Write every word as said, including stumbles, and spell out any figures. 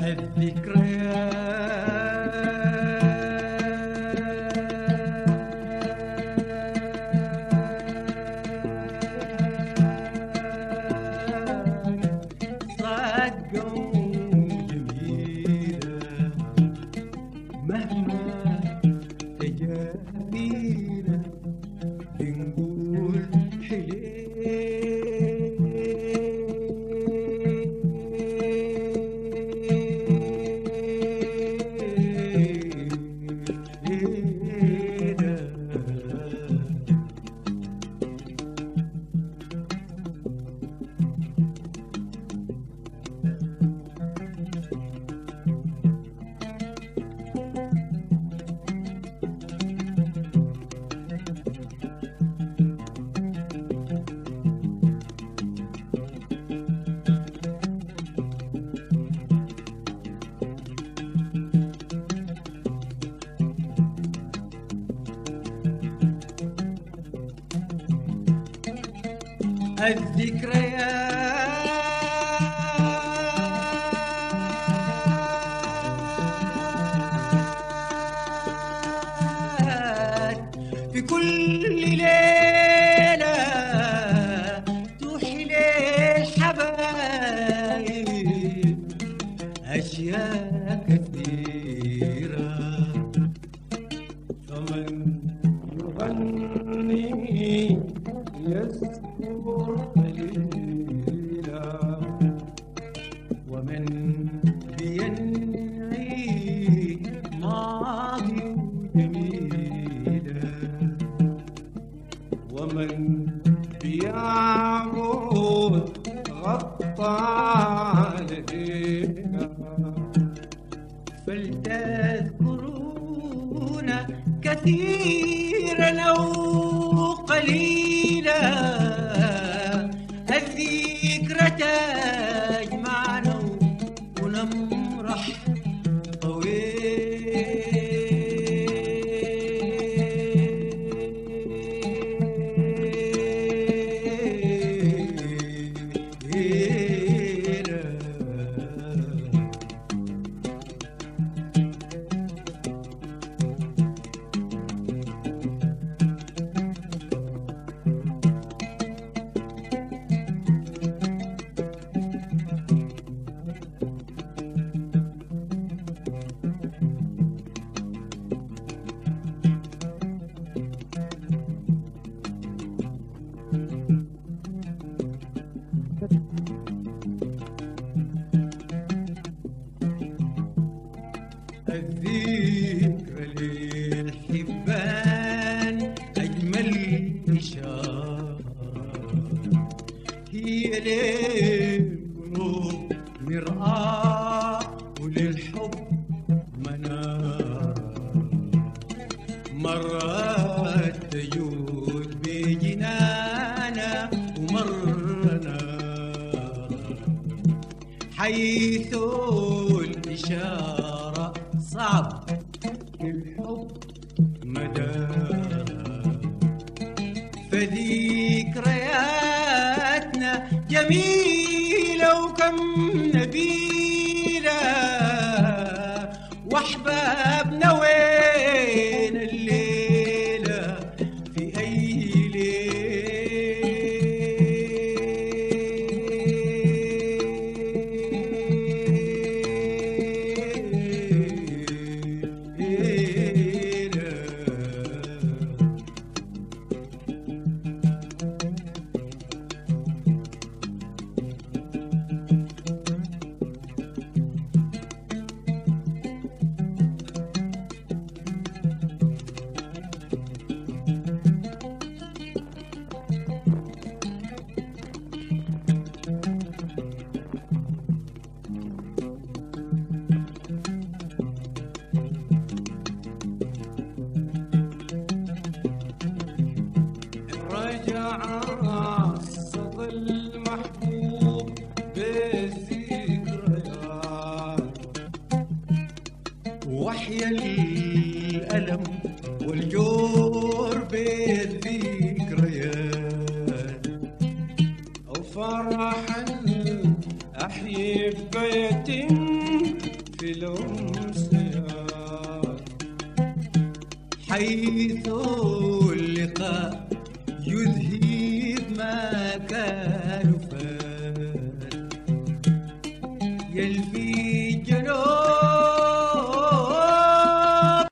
الذكريات في كل ليلة توحي للحبايب أشياء كثيرة، فمن يغني يذكر قليلا، ومن بينعي ماضي جميلا، ومن بيعود غطى علينا، فلتذكرون كثيرا أو قليلا، الذكرى تجمعنا ونمرح الذكرى للحبان أجمل إشارة، هي للقلوب مرآة وللحب منارة، مرات تجود بجنانا ومرنا حيث الإشارة صعب الحب مدارا، فذكرياتنا جميلة وكم نبيلة، واحبابنا وين الليلة في أي وحيا الألم والجور بالذكريات، أو فرحا أحيي ببيت الأمسيات حيث اللقاء يذهب ما كان فات يلفي